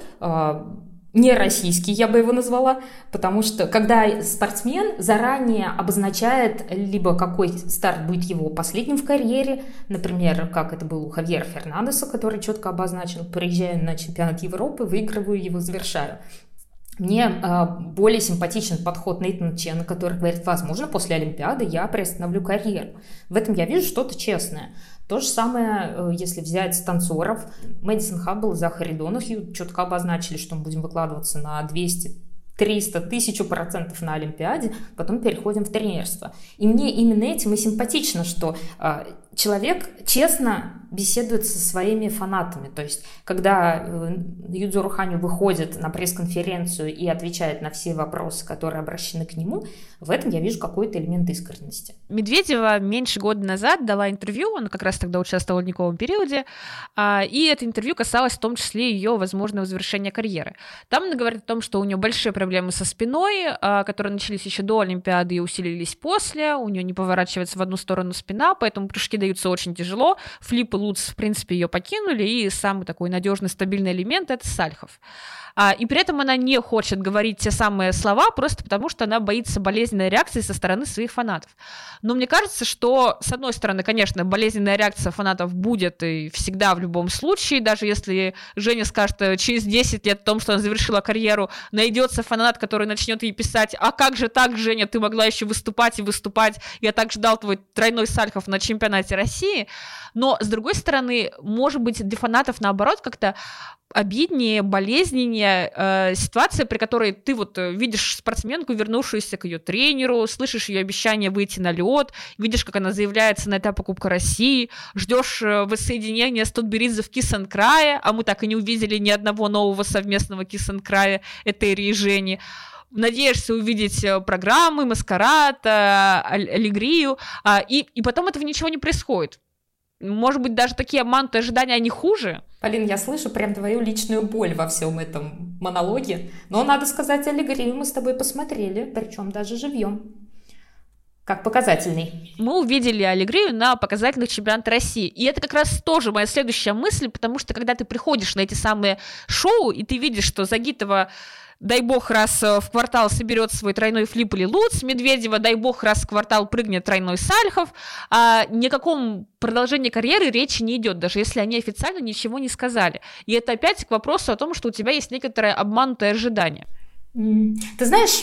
не российский, я бы его назвала, потому что когда спортсмен заранее обозначает либо какой старт будет его последним в карьере, например, как это было у Хавьера Фернандеса, который четко обозначил: приезжаю на чемпионат Европы, выигрываю его, завершаю. Мне э, более симпатичен подход Нейтана Чена, который говорит: возможно, после Олимпиады я приостановлю карьеру. В этом я вижу что-то честное. То же самое, если взять танцоров. Мэдисон Хаббл и Захари Донахью четко обозначили, что мы будем выкладываться на двести, триста, тысячу процентов на Олимпиаде, потом переходим в тренерство. И мне именно этим и симпатично, что э, человек честно беседует со своими фанатами. То есть, когда э, Юдзуру Ханю выходит на пресс-конференцию и отвечает на все вопросы, которые обращены к нему, в этом я вижу какой-то элемент искренности. Медведева меньше года назад дала интервью, она как раз тогда участвовала в ледниковом периоде, и это интервью касалось в том числе ее возможного завершения карьеры. Там она говорит о том, что у нее большие проблемы со спиной, которые начались еще до Олимпиады и усилились после, у нее не поворачивается в одну сторону спина, поэтому прыжки даются очень тяжело, Флип и Лутц, в принципе, ее покинули, и самый такой надежный, стабильный элемент — это Сальхов. И при этом она не хочет говорить те самые слова, просто потому что она боится болезненной реакции со стороны своих фанатов. Но мне кажется, что, с одной стороны, конечно, болезненная реакция фанатов будет и всегда в любом случае, даже если Женя скажет через десять лет о том, что она завершила карьеру, найдется фанат, который начнет ей писать: а как же так, Женя, ты могла еще выступать и выступать, я так ждал твой тройной Сальхов на чемпионате России. Но, с другой стороны, может быть, для фанатов, наоборот, как-то обиднее, болезненнее э, ситуация, при которой ты вот видишь спортсменку, вернувшуюся к ее тренеру, слышишь ее обещание выйти на лед, видишь, как она заявляется на этапе Кубка России, ждешь воссоединения с Тутберидзе в Киссинкрае, а мы так и не увидели ни одного нового совместного Киссинкрая Этери и Жени. Надеешься увидеть программы, маскарад, аллегрию, и, и потом этого ничего не происходит. Может быть, даже такие обманутые ожидания, они хуже? Полин, я слышу прям твою личную боль во всем этом монологе. Но, надо сказать, аллегрию мы с тобой посмотрели, причем даже живьем. Как показательный. Мы увидели аллегрию на показательных чемпионатах России. И это как раз тоже моя следующая мысль, потому что когда ты приходишь на эти самые шоу, и ты видишь, что Загитова, дай бог, раз в квартал соберет свой тройной Флип или Лутц, Медведева, дай бог, раз в квартал прыгнет тройной Сальхов, а ни о каком продолжении карьеры речи не идет, даже если они официально ничего не сказали. И это опять к вопросу о том, что у тебя есть некоторое обманутое ожидание. Ты знаешь,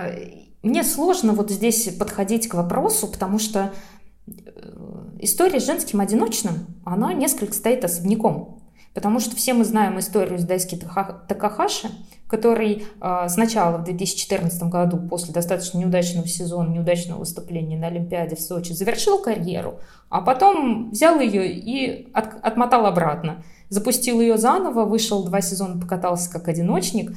мне сложно вот здесь подходить к вопросу, потому что история с женским одиночным, она несколько стоит особняком. Потому что все мы знаем историю с Дайски Такахаши, который э, сначала в две тысячи четырнадцатом году, после достаточно неудачного сезона, неудачного выступления на Олимпиаде в Сочи, завершил карьеру, а потом взял ее и от, отмотал обратно. Запустил ее заново, вышел два сезона, покатался как одиночник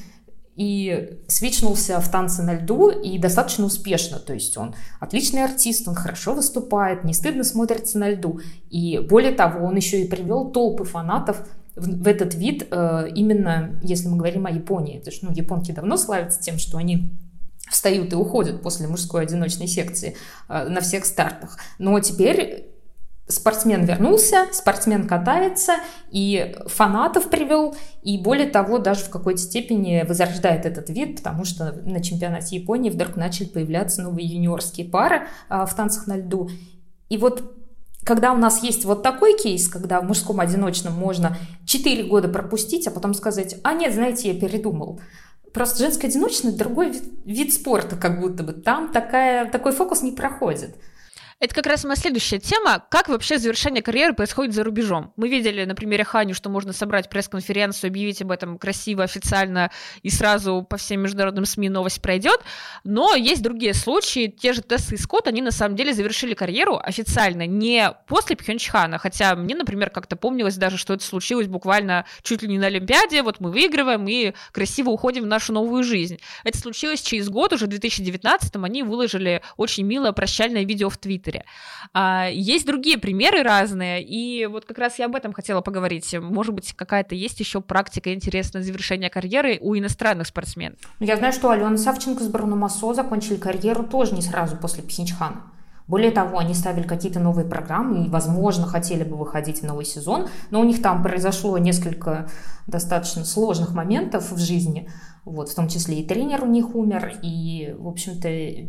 и свичнулся в танцы на льду, и достаточно успешно. То есть он отличный артист, он хорошо выступает, не стыдно смотрится на льду. И более того, он еще и привел толпы фанатов в этот вид, именно если мы говорим о Японии. Потому что ну, японки давно славятся тем, что они встают и уходят после мужской одиночной секции на всех стартах. Но теперь спортсмен вернулся, спортсмен катается, и фанатов привел, и более того, даже в какой-то степени возрождает этот вид, потому что на чемпионате Японии вдруг начали появляться новые юниорские пары а, в танцах на льду. И вот когда у нас есть вот такой кейс, когда в мужском одиночном можно четыре года пропустить, а потом сказать: а нет, знаете, я передумал. Просто женское одиночное — другой вид, вид спорта, как будто бы. Там такая, такой фокус не проходит. Это как раз моя следующая тема. Как вообще завершение карьеры происходит за рубежом? Мы видели на примере Ханю, что можно собрать пресс-конференцию, объявить об этом красиво, официально, и сразу по всем международным СМИ новость пройдет. Но есть другие случаи. Те же Тесса и Скотт, они на самом деле завершили карьеру официально не после Пхёнчхана. Хотя мне, например, как-то помнилось даже, что это случилось буквально чуть ли не на Олимпиаде. Вот мы выигрываем и красиво уходим в нашу новую жизнь. Это случилось через год, уже в две тысячи девятнадцатом. Они выложили очень милое прощальное видео в Твиттере. Есть другие примеры разные, и вот как раз я об этом хотела поговорить. Может быть, какая-то есть еще практика интересная завершения карьеры у иностранных спортсменов? Я знаю, что Алена Савченко с Бруно Массо закончили карьеру тоже не сразу после Пхёнчхана. Более того, они ставили какие-то новые программы и, возможно, хотели бы выходить в новый сезон, но у них там произошло несколько достаточно сложных моментов в жизни, вот, в том числе и тренер у них умер, и, в общем-то,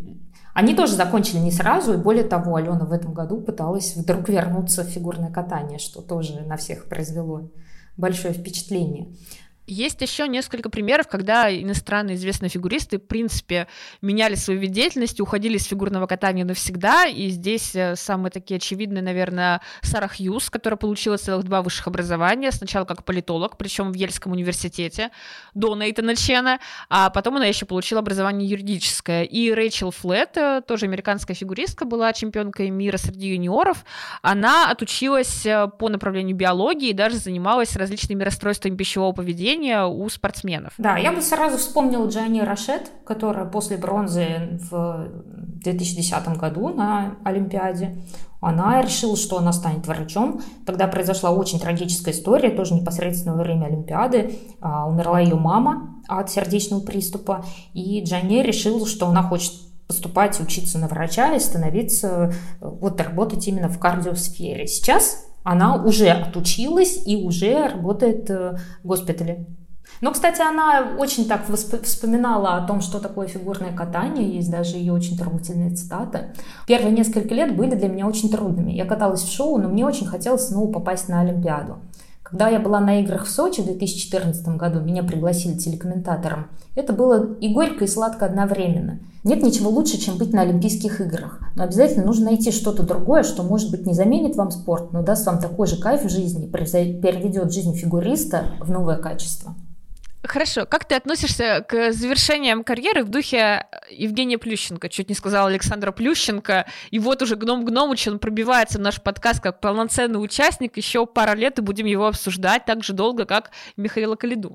они тоже закончили не сразу, и более того, Алена в этом году пыталась вдруг вернуться в фигурное катание, что тоже на всех произвело большое впечатление. Есть еще несколько примеров, когда иностранные известные фигуристы, в принципе, меняли свою вид деятельности, уходили из фигурного катания навсегда, и здесь самые такие очевидные, наверное, Сара Хьюз, которая получила целых два высших образования, сначала как политолог, причем в Ельском университете, до Нейтана Чена, а потом она еще получила образование юридическое. И Рэйчел Флетт, тоже американская фигуристка, была чемпионкой мира среди юниоров, она отучилась по направлению биологии и даже занималась различными расстройствами пищевого поведения у спортсменов. Да, я бы сразу вспомнила Джани Рашет, которая после бронзы в две тысячи десятом году на Олимпиаде, она решила, что она станет врачом. Тогда произошла очень трагическая история, тоже непосредственно во время Олимпиады. А, умерла ее мама от сердечного приступа, и Джани решила, что она хочет поступать, учиться на врача и становиться, вот работать именно в кардиосфере. Сейчас она уже отучилась и уже работает в госпитале. Но, кстати, она очень так вспоминала о том, что такое фигурное катание. Есть даже ее очень трогательная цитата. Первые несколько лет были для меня очень трудными. Я каталась в шоу, но мне очень хотелось снова попасть на Олимпиаду. Когда я была на играх в Сочи в две тысячи четырнадцатом году, меня пригласили телекомментатором. Это было и горько, и сладко одновременно. Нет ничего лучше, чем быть на Олимпийских играх. Но обязательно нужно найти что-то другое, что, может быть, не заменит вам спорт, но даст вам такой же кайф в жизни, переведет жизнь фигуриста в новое качество. Хорошо. Как ты относишься к завершениям карьеры в духе Евгения Плющенко? Чуть не сказала Александра Плющенко. И вот уже Гном Гномыч, он пробивается в наш подкаст как полноценный участник. Еще пара лет и будем его обсуждать так же долго, как Михаила Калиду.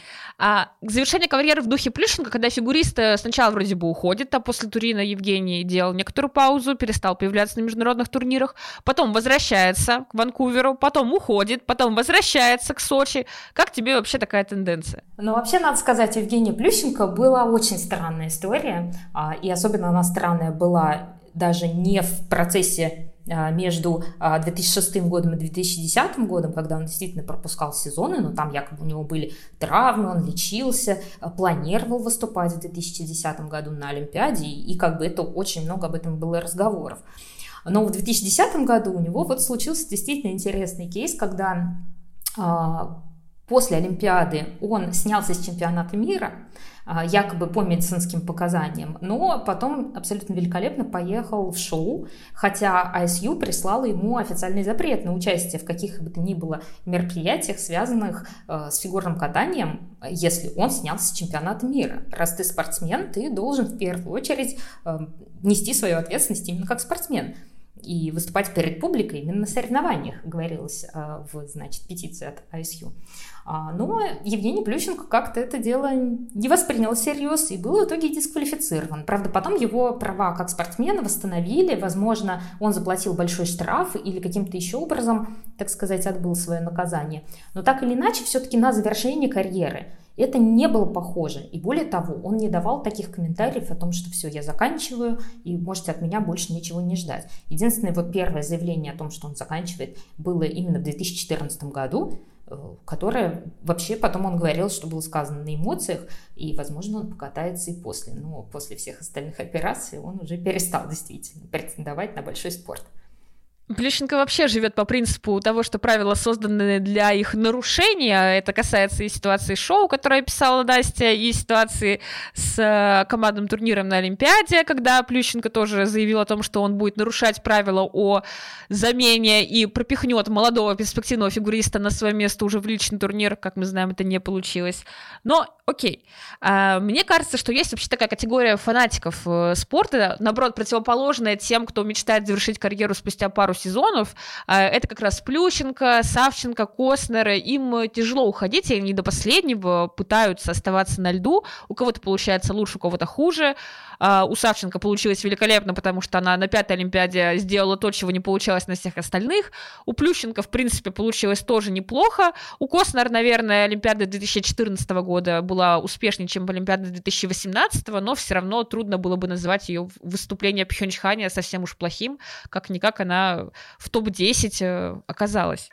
А к завершению карьеры в духе Плющенко, когда фигурист сначала вроде бы уходит, а после Турина Евгений делал некоторую паузу, перестал появляться на международных турнирах, потом возвращается к Ванкуверу, потом уходит, потом возвращается к Сочи. Как тебе вообще такая тенденция? Ну, вообще, надо сказать, у Евгения Плющенко была очень странная история, и особенно она странная была даже не в процессе между две тысячи шестым годом и две тысячи десятым годом, когда он действительно пропускал сезоны, но там якобы у него были травмы, он лечился, планировал выступать в две тысячи десятом году на Олимпиаде, и как бы это очень много об этом было разговоров. Но в две тысячи десятом году у него вот случился действительно интересный кейс, когда а, после Олимпиады он снялся с чемпионата мира, якобы по медицинским показаниям, но потом абсолютно великолепно поехал в шоу, хотя ай эс ю прислала ему официальный запрет на участие в каких бы то ни было мероприятиях, связанных э, с фигурным катанием, если он снялся с чемпионата мира. Раз ты спортсмен, ты должен в первую очередь э, нести свою ответственность именно как спортсмен и выступать перед публикой именно на соревнованиях, говорилось э, в, значит, петиции от ай эс ю. Но Евгений Плющенко как-то это дело не воспринял всерьез и был в итоге дисквалифицирован. Правда, потом его права как спортсмена восстановили. Возможно, он заплатил большой штраф или каким-то еще образом, так сказать, отбыл свое наказание. Но так или иначе, все-таки на завершение карьеры Это не было похоже. И более того, он не давал таких комментариев о том, что все, я заканчиваю, и можете от меня больше ничего не ждать. Единственное, вот первое заявление о том, что он заканчивает, было именно в две тысячи четырнадцатом году, которое вообще потом он говорил, что было сказано на эмоциях, и, возможно, он покатается и после. Но после всех остальных операций он уже перестал действительно претендовать на большой спорт. Плющенко вообще живет по принципу того, что правила созданы для их нарушения. Это касается и ситуации шоу, которое писала Настя, и ситуации с командным турниром на Олимпиаде, когда Плющенко тоже заявил о том, что он будет нарушать правила о замене и пропихнет молодого перспективного фигуриста на свое место уже в личный турнир. Как мы знаем, это не получилось. Но окей. Мне кажется, что есть вообще такая категория фанатиков спорта, наоборот, противоположная тем, кто мечтает завершить карьеру спустя пару сезонов. Это как раз Плющенко, Савченко, Костнер. Им тяжело уходить, и они до последнего пытаются оставаться на льду. У кого-то получается лучше, у кого-то хуже. У Савченко получилось великолепно, потому что она на пятой Олимпиаде сделала то, чего не получалось на всех остальных. У Плющенко, в принципе, получилось тоже неплохо. У Костнер, наверное, Олимпиада две тысячи четырнадцатого года была успешнее, чем Олимпиада две тысячи восемнадцатого, но все равно трудно было бы называть ее выступление в Пхёнчхане совсем уж плохим. Как-никак она в топ десять оказалась.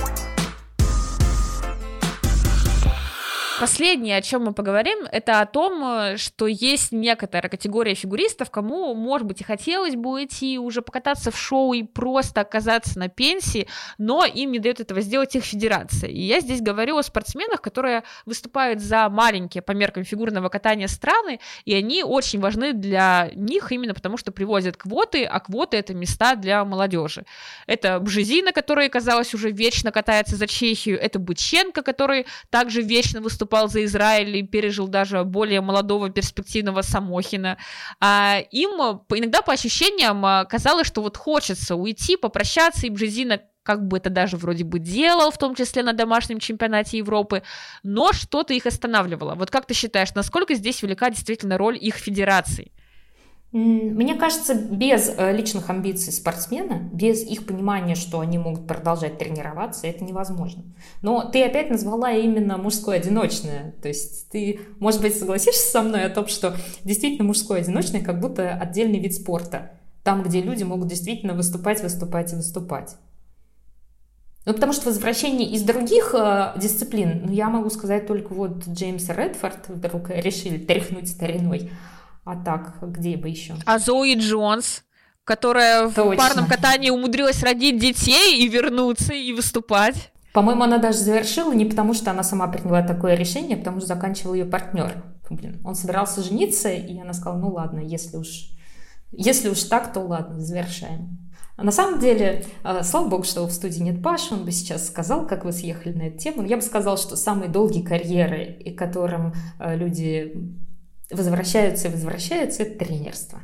Последнее, о чем мы поговорим, это о том, что есть некоторая категория фигуристов, кому, может быть, и хотелось бы идти уже покататься в шоу и просто оказаться на пенсии, но им не дает этого сделать их федерация. И я здесь говорю о спортсменах, которые выступают за маленькие по меркам фигурного катания страны, и они очень важны для них именно потому, что привозят квоты, а квоты — это места для молодежи. Это Бжезина, который, казалось, уже вечно катается за Чехию, это Быченко, который также вечно выступает за Израиль и пережил даже более молодого перспективного Самохина. А им иногда по ощущениям казалось, что вот хочется уйти, попрощаться, и Бжезина как бы это даже вроде бы делал, в том числе на домашнем чемпионате Европы, но что-то их останавливало. Вот как ты считаешь, насколько здесь велика действительно роль их федерации? Мне кажется, без личных амбиций спортсмена, без их понимания, что они могут продолжать тренироваться, это невозможно. Но ты опять назвала именно мужское одиночное. То есть ты, может быть, согласишься со мной о том, что действительно мужское одиночное как будто отдельный вид спорта. Там, где люди могут действительно выступать, выступать и выступать. Ну, потому что возвращение из других э, дисциплин, ну, я могу сказать только вот Джеймса Редфорд вдруг решили тряхнуть стариной. А так, где бы еще? А Зои Джонс, которая Точно. в парном катании умудрилась родить детей и вернуться, и выступать. По-моему, она даже завершила не потому, что она сама приняла такое решение, а потому что заканчивал ее партнер. Блин, он собирался жениться, и она сказала, ну ладно, если уж, если уж так, то ладно, завершаем. А на самом деле, слава богу, что в студии нет Паши, он бы сейчас сказал, как вы съехали на эту тему. Я бы сказала, что самые долгие карьеры, и которым люди возвращаются и возвращаются, это тренерство.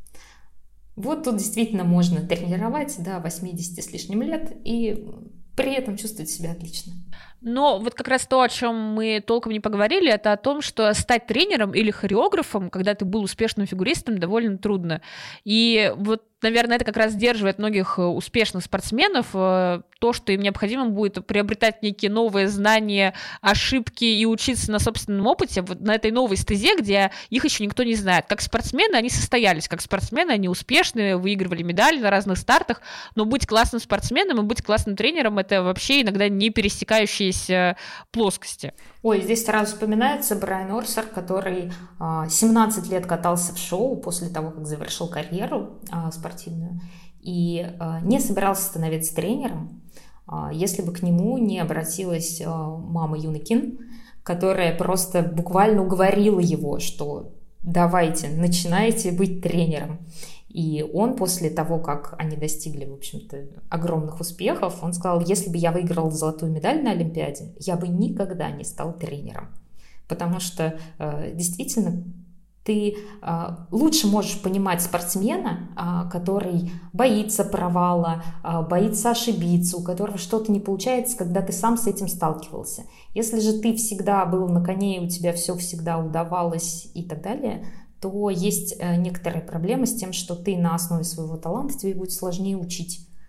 Вот тут действительно можно тренировать до восьмидесяти с лишним лет и при этом чувствовать себя отлично. Но вот как раз то, о чем мы толком не поговорили, это о том, что стать тренером или хореографом, когда ты был успешным фигуристом, довольно трудно. И вот, наверное, это как раз сдерживает многих успешных спортсменов, то, что им необходимо будет приобретать некие новые знания, ошибки и учиться на собственном опыте, вот на этой новой стезе, где их еще никто не знает. Как спортсмены они состоялись, как спортсмены они успешные, выигрывали медали на разных стартах, но быть классным спортсменом и быть классным тренером — это вообще иногда не пересекающиеся плоскости. Ой, здесь сразу вспоминается Брайан Орсер, который семнадцать лет катался в шоу после того, как завершил карьеру спортивную, и не собирался становиться тренером, если бы к нему не обратилась мама Юны Кин, которая просто буквально уговорила его, что давайте, начинайте быть тренером. И он после того, как они достигли, в общем-то, огромных успехов, он сказал, если бы я выиграл золотую медаль на Олимпиаде, я бы никогда не стал тренером. Потому что э, действительно ты э, лучше можешь понимать спортсмена, э, который боится провала, э, боится ошибиться, у которого что-то не получается, когда ты сам с этим сталкивался. Если же ты всегда был на коне, у тебя все всегда удавалось и так далее, то есть некоторые проблемы с тем, что ты на основе своего таланта тебе будет сложнее учить.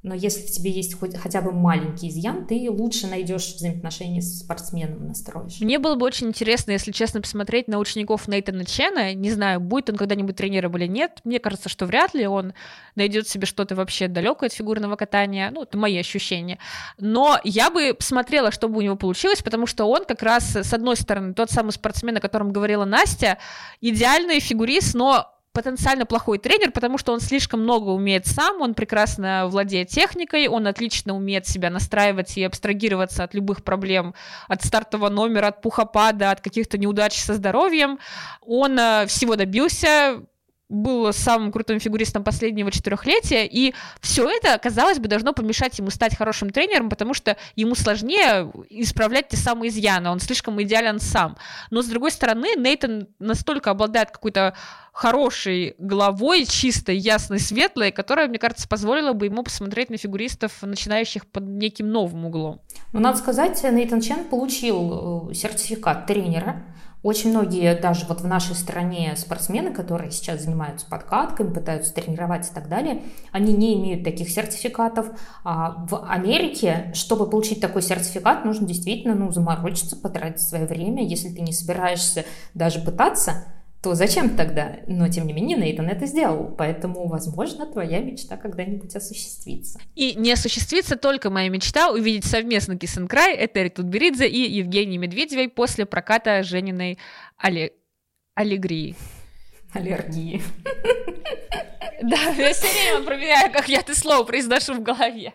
но если в тебе есть хоть, хотя бы маленький изъян, ты лучше найдешь взаимоотношения с спортсменом, настроишь. Мне было бы очень интересно, если честно, посмотреть на учеников Нейтана Чена. Не знаю, будет он когда-нибудь тренером или нет. Мне кажется, что вряд ли он найдет себе что-то вообще далекое от фигурного катания. Ну, это мои ощущения. Но я бы посмотрела, что бы у него получилось, потому что он как раз, с одной стороны, тот самый спортсмен, о котором говорила Настя, идеальный фигурист, но потенциально плохой тренер, потому что он слишком много умеет сам, он прекрасно владеет техникой, он отлично умеет себя настраивать и абстрагироваться от любых проблем, от стартового номера, от пухопада, от каких-то неудач со здоровьем. Он э, всего добился, был самым крутым фигуристом последнего четырехлетия, и все это, казалось бы, должно помешать ему стать хорошим тренером, потому что ему сложнее исправлять те самые изъяны, он слишком идеален сам. Но, с другой стороны, Нейтан настолько обладает какой-то хорошей головой, чистой, ясной, светлой, которая, мне кажется, позволила бы ему посмотреть на фигуристов, начинающих под неким новым углом. Ну, надо сказать, Нейтан Чен получил сертификат тренера. Очень многие, даже вот в нашей стране, спортсмены, которые сейчас занимаются подкатками, пытаются тренировать и так далее, они не имеют таких сертификатов. А в Америке, чтобы получить такой сертификат, нужно действительно ну, заморочиться, потратить свое время. Если ты не собираешься даже пытаться, то зачем тогда? Но, тем не менее, Нейтан это сделал, поэтому, возможно, твоя мечта когда-нибудь осуществится. И не осуществится только моя мечта увидеть совместно Kiss and Cry, Этери Тутберидзе и Евгении Медведевой после проката Жениной Алле... Аллегрии. Аллергии. Да, я все время проверяю, как я это слово произношу в голове.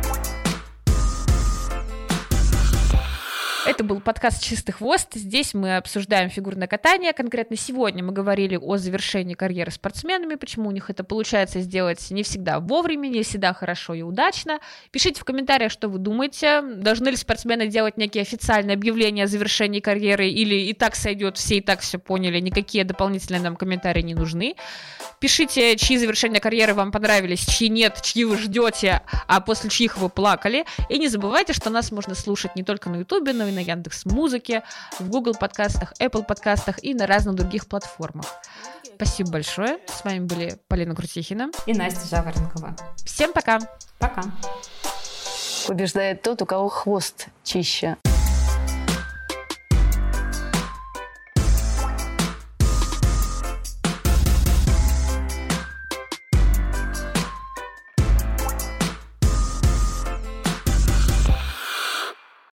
Это был подкаст «Чистый хвост». Здесь мы обсуждаем фигурное катание. Конкретно сегодня мы говорили о завершении карьеры спортсменами, почему у них это получается сделать не всегда вовремя, не всегда хорошо и удачно. Пишите в комментариях, что вы думаете. Должны ли спортсмены делать некие официальные объявления о завершении карьеры или и так сойдет, все и так все поняли, никакие дополнительные нам комментарии не нужны. Пишите, чьи завершения карьеры вам понравились, чьи нет, чьи вы ждете, а после чьих вы плакали. И не забывайте, что нас можно слушать не только на Ютубе, но и на Яндекс.Музыке, в Google подкастах, Apple подкастах и на разных других платформах. Спасибо большое. С вами были Полина Крутихина и Настя Жаворонкова. Всем пока. Пока. Побеждает тот, у кого хвост чище.